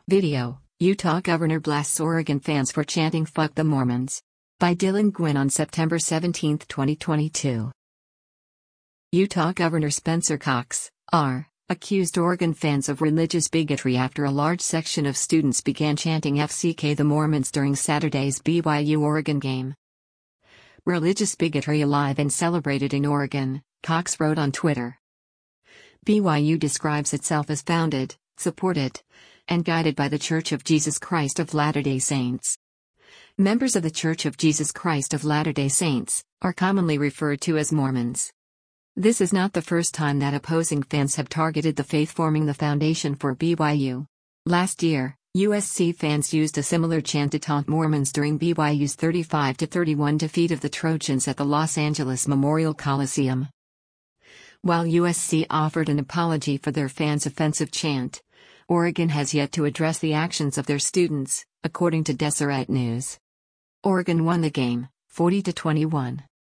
Video: Utah governor blasts Oregon fans for chanting "Fuck the Mormons." By Dylan Gwynn on September 17, 2022. Utah Governor Spencer Cox, R., accused Oregon fans of religious bigotry after a large section of students began chanting "FCK the Mormons" during Saturday's BYU-Oregon game. Religious bigotry alive and celebrated in Oregon, Cox wrote on Twitter. BYU describes itself as founded, supported, and guided by the Church of Jesus Christ of Latter-day Saints. Members of the Church of Jesus Christ of Latter-day Saints are commonly referred to as Mormons. This is not the first time that opposing fans have targeted the faith forming the foundation for BYU. Last year, USC fans used a similar chant to taunt Mormons during BYU's 35-31 defeat of the Trojans at the Los Angeles Memorial Coliseum. While USC offered an apology for their fans' offensive chant, Oregon has yet to address the actions of their students, according to Deseret News. Oregon won the game, 40-21.